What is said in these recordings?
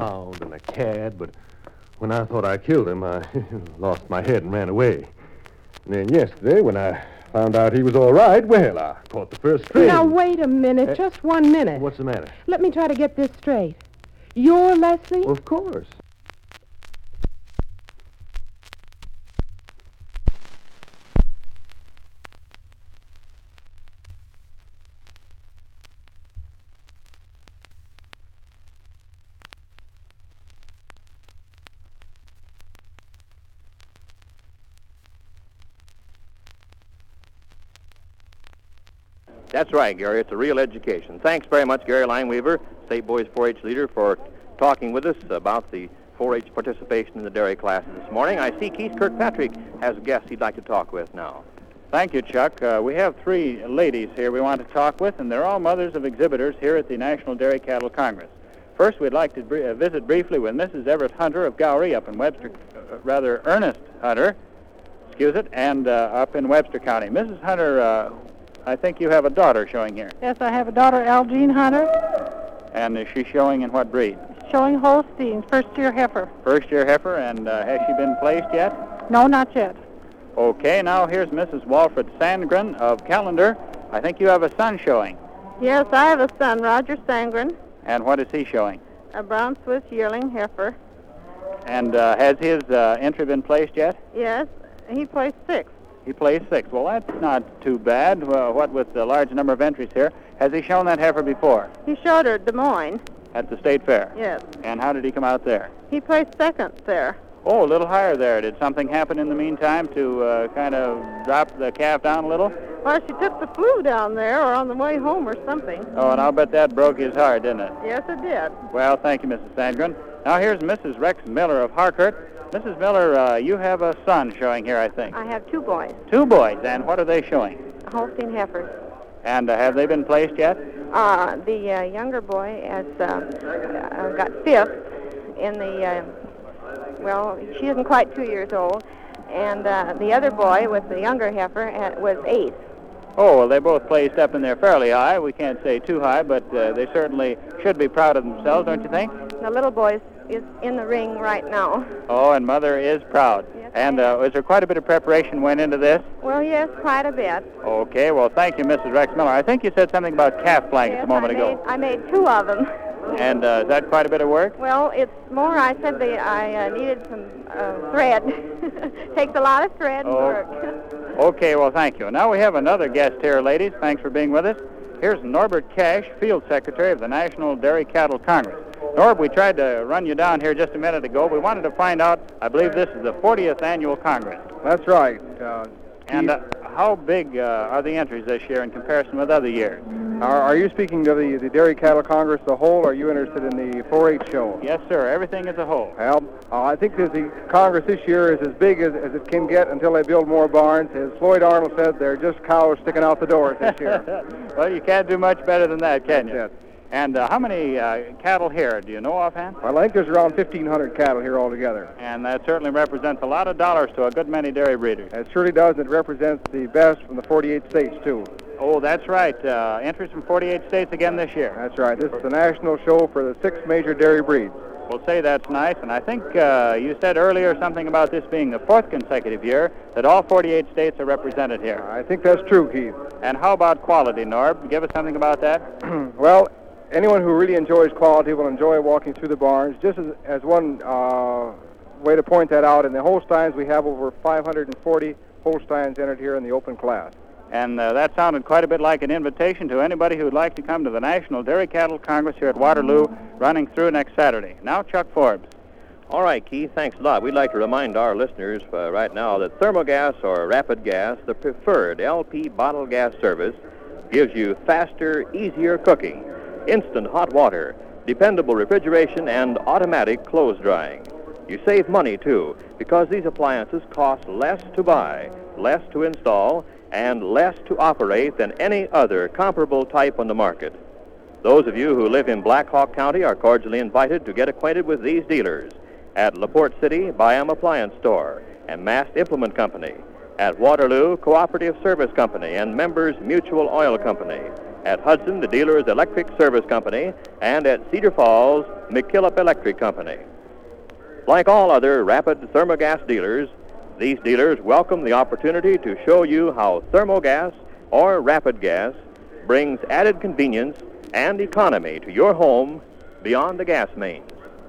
hound and a cat, but when I thought I killed him, I lost my head and ran away. And then yesterday, when I found out he was all right, well, I caught the first train. Now, wait a minute, just 1 minute. What's the matter? Let me try to get this straight. You're Leslie? Of course. That's right, Gary. It's a real education. Thanks very much, Gary Lineweaver, State Boys 4-H leader, for talking with us about the 4-H participation in the dairy classes this morning. I see Keith Kirkpatrick has a guest he'd like to talk with now. Thank you, Chuck. We have 3 ladies here we want to talk with, and they're all mothers of exhibitors here at the National Dairy Cattle Congress. First, we'd like to visit briefly with Mrs. Everett Hunter of Gowrie up in Webster, Ernest Hunter, and up in Webster County. Mrs. Hunter, I think you have a daughter showing here. Yes, I have a daughter, Algene Hunter. And is she showing in what breed? Showing Holstein, first-year heifer. First-year heifer, and has she been placed yet? No, not yet. Okay, now here's Mrs. Walfred Sandgren of Callender. I think you have a son showing. Yes, I have a son, Roger Sandgren, And what is he showing? a brown Swiss yearling heifer. And has his entry been placed yet? Yes, he placed 6th. He placed 6th. Well, that's not too bad. What with the large number of entries here. Has he shown that heifer before? He showed her at Des Moines. At the state fair? Yes. And how did he come out there? He placed 2nd there. Oh, a little higher there. Did something happen in the meantime to kind of drop the calf down a little? Well, she took the flu down there or on the way home or something. Oh, and I'll bet that broke his heart, didn't it? Yes, it did. Well, thank you, Mrs. Sandgren. Now here's Mrs. Rex Miller of Harcourt. Mrs. Miller, you have a son showing here, I think. I have 2 boys, 2 boys, and what are they showing? Holstein heifers. And have they been placed yet? The younger boy has got 5th in the, she isn't quite 2 years old. And the other boy with the younger heifer was 8th. Oh, well, they both placed up in there fairly high. We can't say too high, but they certainly should be proud of themselves, don't you think? The little boy is in the ring right now. Oh, and Mother is proud. Yes, And was there quite a bit of preparation went into this? Well, yes, quite a bit. Okay, well, thank you, Mrs. Rex Miller. I think you said something about calf blankets Yes, a moment ago. I made 2 of them. And is that quite a bit of work? Well, it's more. I said I needed some thread. Takes a lot of thread and work. Okay, well, thank you. Now we have another guest here, ladies. Thanks for being with us. Here's Norbert Cash, Field Secretary of the National Dairy Cattle Congress. Norb, we tried to run you down here just a minute ago. We wanted to find out, I believe this is the 40th Annual Congress. That's right. And how big are the entries this year in comparison with other years? Are you speaking of the Dairy Cattle Congress as a whole, or are you interested in the 4-H show? Yes, sir. Everything as a whole. Well, I think that the Congress this year is as big as it can get until they build more barns. As Floyd Arnold said, they're just cows sticking out the doors this year. Well, you can't do much better than that, can you? Yes. And how many cattle here, do you know offhand? Well, I think there's around 1,500 cattle here altogether. And that certainly represents a lot of dollars to a good many dairy breeders. It surely does. It represents the best from the 48 states, too. Oh, that's right. Entries from 48 states again this year. That's right. This is the national show for the 6 major dairy breeds. We'll say that's nice. And I think you said earlier something about this being the 4th consecutive year that all 48 states are represented here. I think that's true, Keith. And how about quality, Norb? Give us something about that. Well, anyone who really enjoys quality will enjoy walking through the barns. Just as one way to point that out, in the Holsteins, we have over 540 Holsteins entered here in the open class. And that sounded quite a bit like an invitation to anybody who would like to come to the National Dairy Cattle Congress here at Waterloo, running through next Saturday. Now, Chuck Forbes. All right, Keith, thanks a lot. We'd like to remind our listeners right now that Thermogas or Rapid Gas, the preferred LP bottle gas service, gives you faster, easier cooking, instant hot water, dependable refrigeration, and automatic clothes drying. You save money, too, because these appliances cost less to buy, less to install, and less to operate than any other comparable type on the market. Those of you who live in Black Hawk County are cordially invited to get acquainted with these dealers at LaPorte City Byam Appliance Store and Mast Implement Company, at Waterloo Cooperative Service Company and Members Mutual Oil Company, At Hudson, the dealer's Electric Service Company, and at Cedar Falls, McKillop Electric Company. Like all other Rapid Thermogas dealers, these dealers welcome the opportunity to show you how Thermogas or Rapid Gas brings added convenience and economy to your home beyond the gas mains.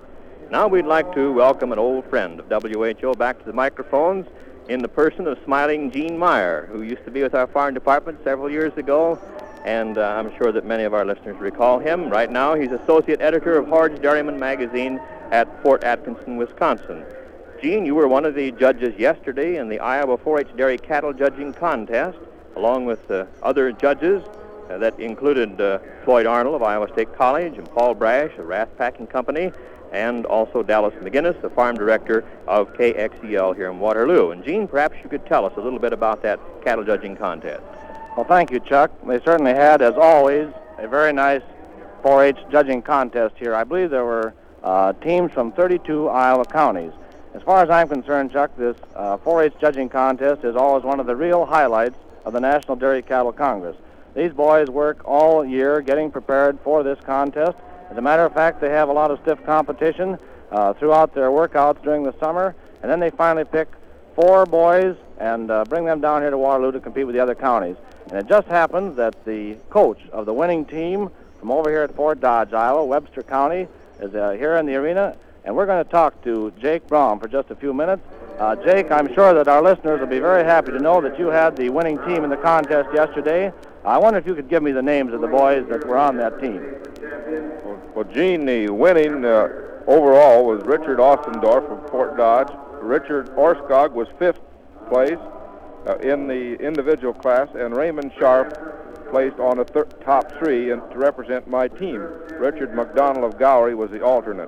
Now we'd like to welcome an old friend of WHO back to the microphones in the person of smiling Gene Meyer, who used to be with our farm department several years ago, and I'm sure that many of our listeners recall him. Right now he's associate editor of Horridge Dairyman magazine at Fort Atkinson, Wisconsin. Gene, you were one of the judges yesterday in the Iowa 4-H Dairy Cattle Judging Contest, along with other judges that included Floyd Arnold of Iowa State College and Paul Brash of Rath Packing Company, and also Dallas McGinnis, the farm director of KXEL here in Waterloo. And Gene, perhaps you could tell us a little bit about that cattle judging contest. Well, thank you, Chuck. They certainly had, as always, a very nice 4-H judging contest here. I believe there were teams from 32 Iowa counties. As far as I'm concerned, Chuck, this 4-H judging contest is always one of the real highlights of the National Dairy Cattle Congress. These boys work all year getting prepared for this contest. As a matter of fact, they have a lot of stiff competition throughout their workouts during the summer, and then they finally pick 4 boys and bring them down here to Waterloo to compete with the other counties. And it just happens that the coach of the winning team from over here at Fort Dodge, Iowa, Webster County, is here in the arena, and we're going to talk to Jake Braun for just a few minutes. Jake, I'm sure that our listeners will be very happy to know that you had the winning team in the contest yesterday. I wonder if you could give me the names of the boys that were on that team. Well, Gene, the winning overall was Richard Ostendorf of Fort Dodge. Richard Orskog was 5th place in the individual class, and Raymond Sharp placed on the top 3 and to represent my team. Richard McDonald of Gowrie was the alternate.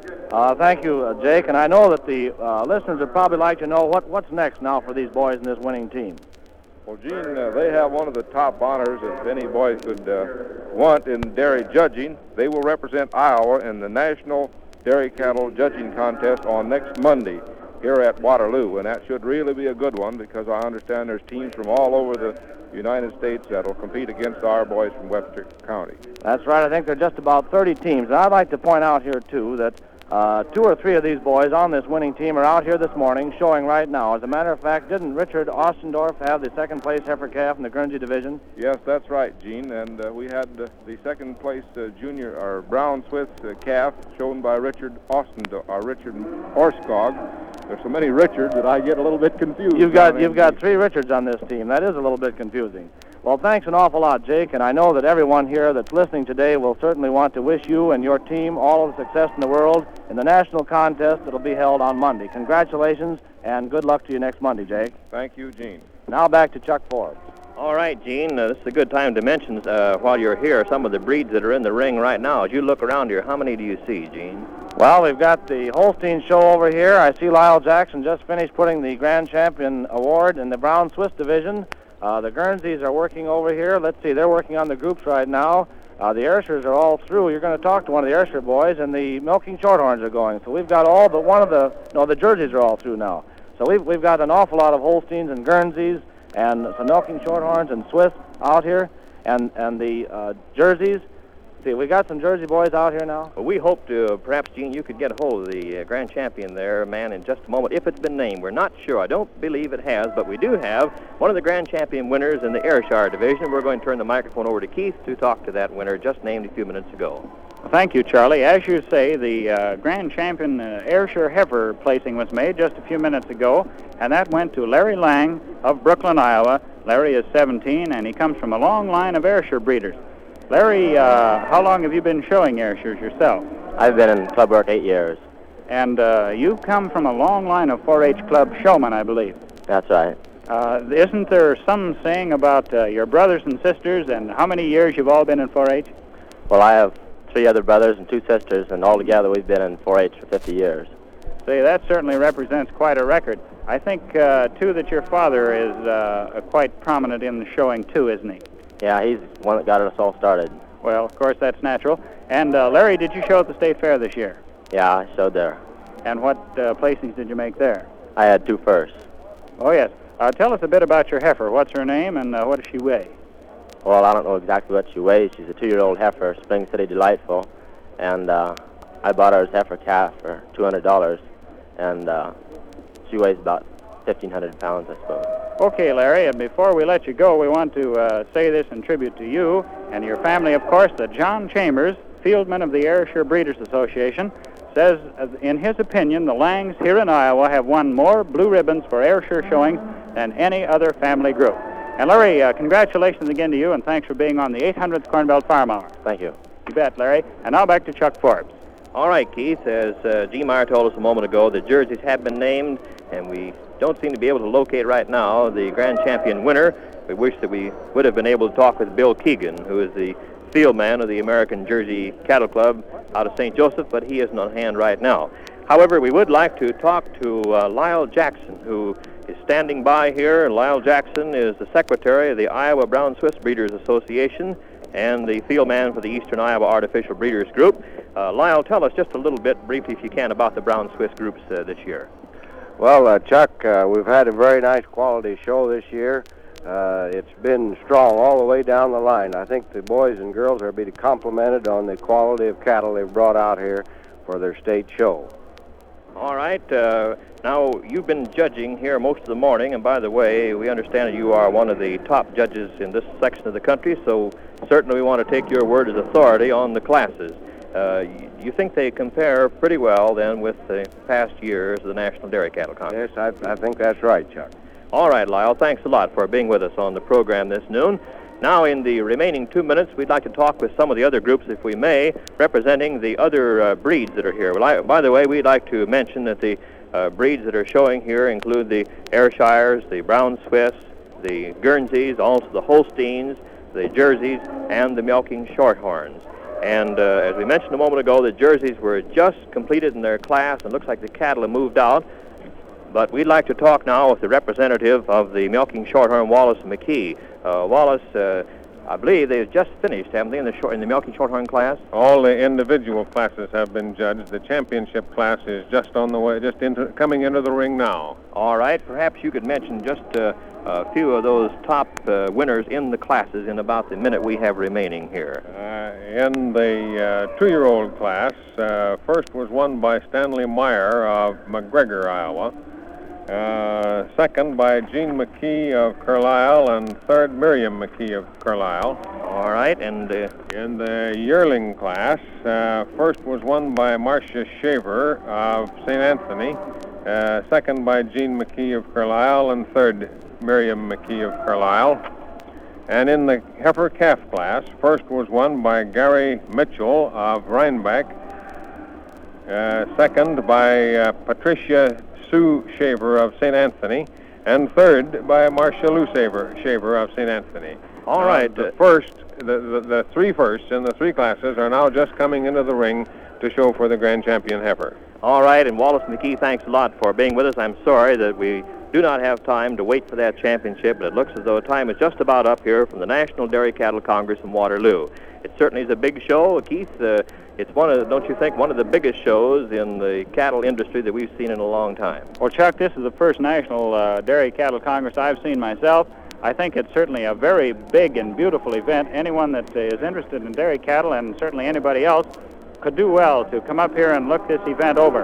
Thank you, Jake, and I know that the listeners would probably like to know what's next now for these boys in this winning team. Well, Gene, they have one of the top honors that any boy could want in dairy judging. They will represent Iowa in the National Dairy Cattle Judging Contest on next Monday here at Waterloo, and that should really be a good one because I understand there's teams from all over the United States that will compete against our boys from Webster County. That's right. I think there are just about 30 teams. And I'd like to point out here, too, that 2 or 3 of these boys on this winning team are out here this morning showing right now. As a matter of fact, didn't Richard Ostendorf have the 2nd place heifer calf in the Guernsey division? Yes, that's right, Gene. And we had the 2nd place junior or brown Swiss calf shown by Richard Ostendorf, or Richard Orskog. There's so many Richards that I get a little bit confused. You've got 3 Richards on this team. That is a little bit confusing. Well, thanks an awful lot, Jake, and I know that everyone here that's listening today will certainly want to wish you and your team all of the success in the world in the national contest that will be held on Monday. Congratulations, and good luck to you next Monday, Jake. Thank you, Gene. Now back to Chuck Forbes. All right, Gene, this is a good time to mention, while you're here, some of the breeds that are in the ring right now. As you look around here, how many do you see, Gene? Well, we've got the Holstein show over here. I see Lyle Jackson just finished putting the Grand Champion Award in the Brown Swiss division. The Guernseys are working over here. Let's see, they're working on the groups right now. The Ayrshires are all through. You're going to talk to one of the Ayrshire boys, and the Milking Shorthorns are going. So we've got all but one of the Jerseys are all through now. So we've got an awful lot of Holsteins and Guernseys and some Milking Shorthorns and Swiss out here, and the Jerseys. See, we got some Jersey boys out here now. Well, we hope to, perhaps, Gene, you could get a hold of the Grand Champion there, man, in just a moment, if it's been named. We're not sure. I don't believe it has, but we do have one of the Grand Champion winners in the Ayrshire division. We're going to turn the microphone over to Keith to talk to that winner just named a few minutes ago. Thank you, Charlie. As you say, the Grand Champion Ayrshire heifer placing was made just a few minutes ago, and that went to Larry Lang of Brooklyn, Iowa. Larry is 17, and he comes from a long line of Ayrshire breeders. Larry, how long have you been showing Ayrshires yourself? I've been in club work 8 years. And you've come from a long line of 4-H club showmen, I believe. That's right. Isn't there some saying about your brothers and sisters and how many years you've all been in 4-H? Well, I have 3 other brothers and 2 sisters, and altogether we've been in 4-H for 50 years. See, that certainly represents quite a record. I think, too, that your father is quite prominent in the showing, too, isn't he? Yeah, he's the one that got us all started. Well, of course, that's natural. And, Larry, did you show at the State Fair this year? Yeah, I showed there. And what placings did you make there? I had 2 firsts. Oh, yes. Tell us a bit about your heifer. What's her name, and what does she weigh? Well, I don't know exactly what she weighs. She's a 2-year-old heifer, Spring City Delightful, and I bought her as heifer calf for $200, and she weighs about 1,500 pounds, I suppose. Okay, Larry, and before we let you go, we want to say this in tribute to you and your family, of course, that John Chambers, fieldman of the Ayrshire Breeders' Association, says, in his opinion, the Langs here in Iowa have won more blue ribbons for Ayrshire showings than any other family group. And Larry, congratulations again to you, and thanks for being on the 800th Corn Belt Farm Hour. Thank you. You bet, Larry. And now back to Chuck Forbes. All right, Keith, as G. Meyer told us a moment ago, the jerseys have been named, and we don't seem to be able to locate right now the grand champion winner. We wish that we would have been able to talk with Bill Keegan, who is the field man of the American Jersey Cattle Club out of St. Joseph, but he isn't on hand right now. However, we would like to talk to Lyle Jackson, who is standing by here. Lyle Jackson is the secretary of the Iowa Brown Swiss Breeders Association and the field man for the Eastern Iowa Artificial Breeders Group. Lyle, tell us just a little bit, briefly if you can, about the Brown Swiss groups this year. Well, Chuck, we've had a very nice quality show this year. It's been strong all the way down the line. I think the boys and girls are being complimented on the quality of cattle they've brought out here for their state show. All right. Now, you've been judging here most of the morning, and by the way, we understand that you are one of the top judges in this section of the country, so certainly we want to take your word as authority on the classes. You think they compare pretty well, then, with the past years of the National Dairy Cattle Congress? Yes, I think that's right, Chuck. All right, Lyle, thanks a lot for being with us on the program this noon. Now, in the remaining 2 minutes, we'd like to talk with some of the other groups, if we may, representing the other breeds that are here. By the way, we'd like to mention that the breeds that are showing here include the Ayrshires, the Brown Swiss, the Guernseys, also the Holsteins, the Jerseys, and the Milking Shorthorns. And as we mentioned a moment ago, the Jerseys were just completed in their class, and it looks like the cattle have moved out. But we'd like to talk now with the representative of the Milking Shorthorn, Wallace McKee. Wallace, I believe they've just finished, haven't they, in the Milking Shorthorn class? All the individual classes have been judged. The championship class is just on the way, coming into the ring now. All right. Perhaps you could mention just a few of those top winners in the classes in about the minute we have remaining here. In the 2-year-old class, first was won by Stanley Meyer of McGregor, Iowa. Second by Gene McKee of Carlisle, and third Miriam McKee of Carlisle. All right, and in the yearling class, first was won by Marcia Shaver of St. Anthony, second by Gene McKee of Carlisle, and third Miriam McKee of Carlisle. And in the heifer calf class, first was won by Gary Mitchell of Rhinebeck, second by Patricia Sue Shaver of St. Anthony, and third by Marcia Lou Shaver of St. Anthony. All right. The three firsts in the three classes are now just coming into the ring to show for the grand champion heifer. All right, and Wallace McKee, thanks a lot for being with us. I'm sorry that we do not have time to wait for that championship, but it looks as though time is just about up here from the National Dairy Cattle Congress in Waterloo. It certainly is a big show, Keith. It's don't you think, one of the biggest shows in the cattle industry that we've seen in a long time. Well, Chuck, this is the first National Dairy Cattle Congress I've seen myself. I think it's certainly a very big and beautiful event. Anyone that is interested in dairy cattle, and certainly anybody else, could do well to come up here and look this event over.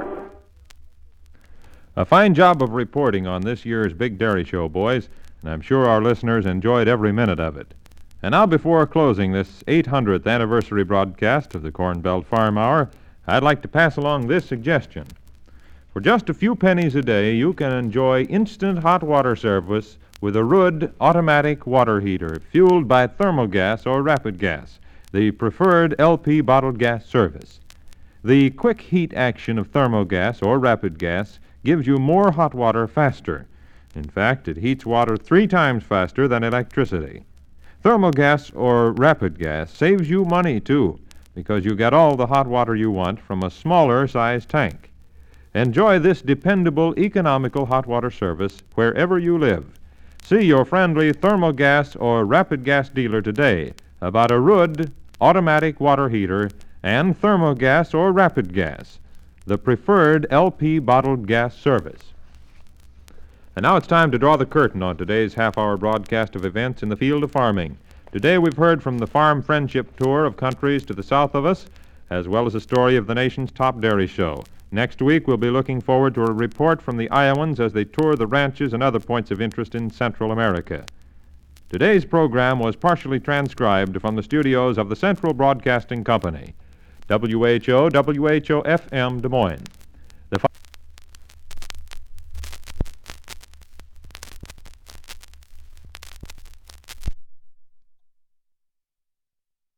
A fine job of reporting on this year's big dairy show, boys, and I'm sure our listeners enjoyed every minute of it. And now, before closing this 800th anniversary broadcast of the Corn Belt Farm Hour, I'd like to pass along this suggestion. For just a few pennies a day, you can enjoy instant hot water service with a Rudd automatic water heater fueled by thermogas or rapid gas, the preferred LP bottled gas service. The quick heat action of thermogas or rapid gas gives you more hot water faster. In fact, it heats water 3 times faster than electricity. Thermogas or rapid gas saves you money, too, because you get all the hot water you want from a smaller size tank. Enjoy this dependable, economical hot water service wherever you live. See your friendly thermogas or rapid gas dealer today about a Rudd automatic water heater and thermogas or rapid gas, the preferred LP bottled gas service. And now it's time to draw the curtain on today's half-hour broadcast of events in the field of farming. Today we've heard from the farm friendship tour of countries to the south of us, as well as a story of the nation's top dairy show. Next week, we'll be looking forward to a report from the Iowans as they tour the ranches and other points of interest in Central America. Today's program was partially transcribed from the studios of the Central Broadcasting Company, WHO, WHO-FM, Des Moines.